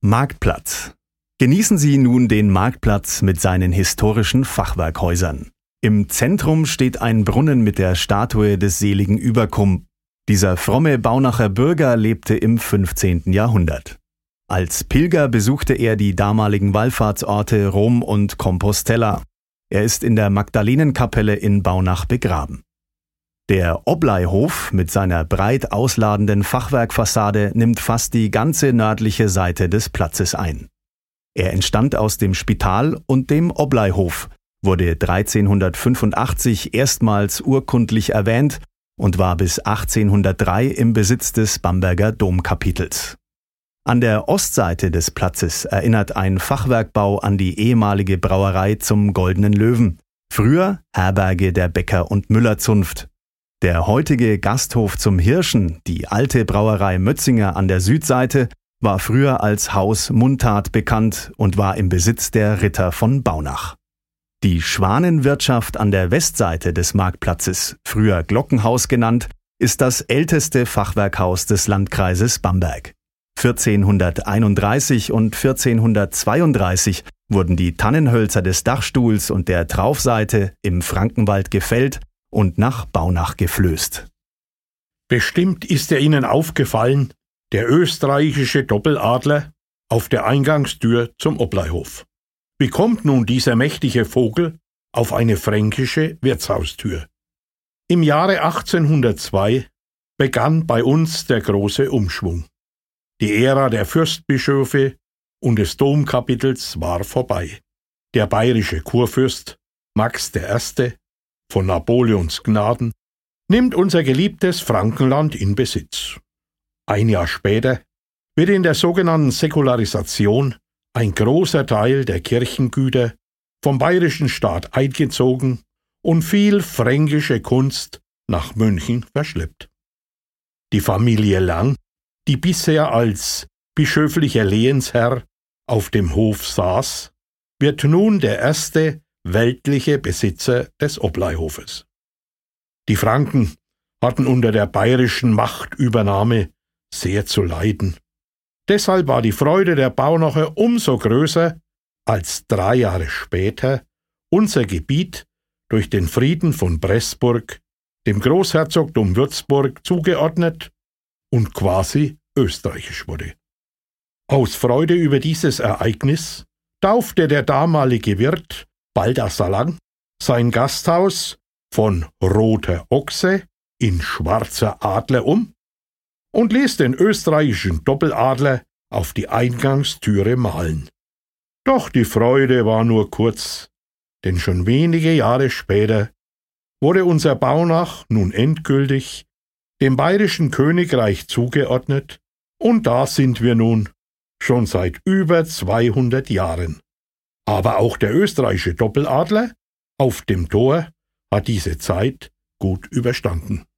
Marktplatz. Genießen Sie nun den Marktplatz mit seinen historischen Fachwerkhäusern. Im Zentrum steht ein Brunnen mit der Statue des seligen Überkum. Dieser fromme Baunacher Bürger lebte im 15. Jahrhundert. Als Pilger besuchte er die damaligen Wallfahrtsorte Rom und Compostela. Er ist in der Magdalenenkapelle in Baunach begraben. Der Obleihof mit seiner breit ausladenden Fachwerkfassade nimmt fast die ganze nördliche Seite des Platzes ein. Er entstand aus dem Spital und dem Obleihof, wurde 1385 erstmals urkundlich erwähnt und war bis 1803 im Besitz des Bamberger Domkapitels. An der Ostseite des Platzes erinnert ein Fachwerkbau an die ehemalige Brauerei zum Goldenen Löwen, früher Herberge der Bäcker- und Müllerzunft. Der heutige Gasthof zum Hirschen, die alte Brauerei Mötzinger an der Südseite, war früher als Haus Mundart bekannt und war im Besitz der Ritter von Baunach. Die Schwanenwirtschaft an der Westseite des Marktplatzes, früher Glockenhaus genannt, ist das älteste Fachwerkhaus des Landkreises Bamberg. 1431 und 1432 wurden die Tannenhölzer des Dachstuhls und der Traufseite im Frankenwald gefällt und nach Baunach geflößt. Bestimmt ist Ihnen aufgefallen, der österreichische Doppeladler auf der Eingangstür zum Obleihof. Wie kommt nun dieser mächtige Vogel auf eine fränkische Wirtshaustür? Im Jahre 1802 begann bei uns der große Umschwung. Die Ära der Fürstbischöfe und des Domkapitels war vorbei. Der bayerische Kurfürst Max I. von Napoleons Gnaden nimmt unser geliebtes Frankenland in Besitz. Ein Jahr später wird in der sogenannten Säkularisation ein großer Teil der Kirchengüter vom bayerischen Staat eingezogen und viel fränkische Kunst nach München verschleppt. Die Familie Lang, die bisher als bischöflicher Lehensherr auf dem Hof saß, wird nun der erste weltliche Besitzer des Obleihofes. Die Franken hatten unter der bayerischen Machtübernahme sehr zu leiden. Deshalb war die Freude der Baunacher umso größer, als 3 Jahre später unser Gebiet durch den Frieden von Pressburg dem Großherzogtum Würzburg zugeordnet und quasi österreichisch wurde. Aus Freude über dieses Ereignis taufte der damalige Wirt Balthasar Lang sein Gasthaus von Roter Ochse in Schwarzer Adler um und ließ den österreichischen Doppeladler auf die Eingangstüre malen. Doch die Freude war nur kurz, denn schon wenige Jahre später wurde unser Baunach nun endgültig dem bayerischen Königreich zugeordnet und da sind wir nun schon seit über 200 Jahren. Aber auch der österreichische Doppeladler auf dem Tor hat diese Zeit gut überstanden.